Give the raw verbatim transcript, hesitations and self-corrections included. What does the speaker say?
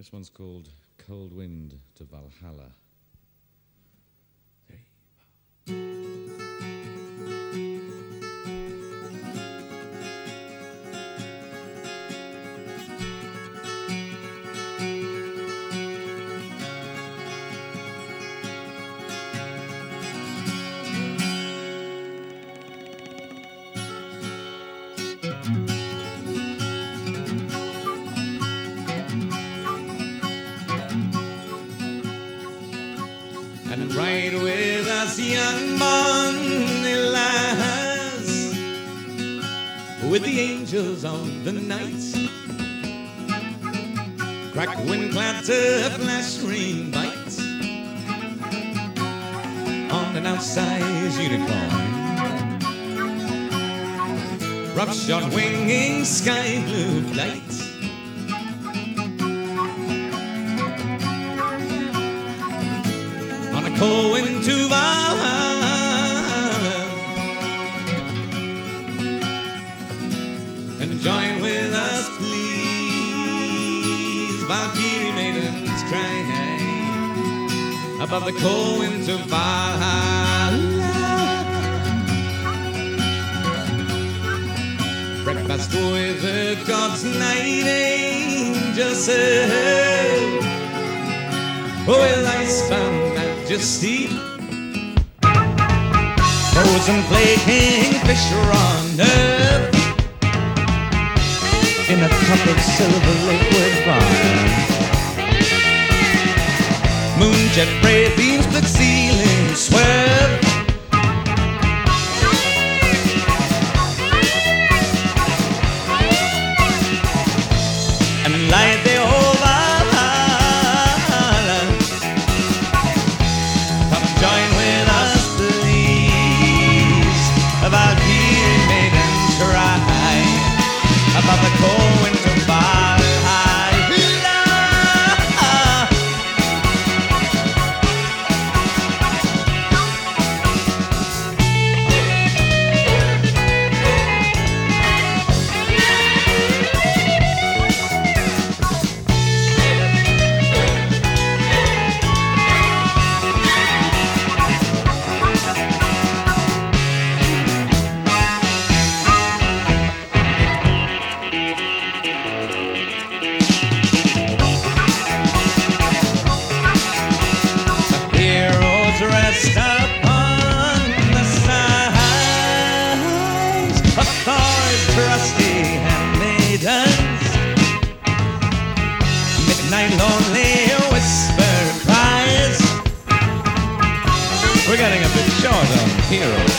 This one's called Cold Wind to Valhalla. And ride with us, young Bonnie lass, with the angels of the night. Crack, wind, clatter, flash, rain, bite on an outsized unicorn. Rough shot, winging, sky blue flight. Cold wind to Valhalla, and join with us, please. Valkyrie maidens cry above the cold wind to Valhalla. Breakfast with the gods' night angels serve, with ice-bound majesty, frozen flaking fish on earth, in a cup of silver liquid fire. Moonjet brave beams, split ceiling swerve, and light the whole above the cold wind to Valhalla. Rest upon the sides of Thor's trusty handmaidens. Midnight lonely whisper cries. We're getting a bit short on heroes.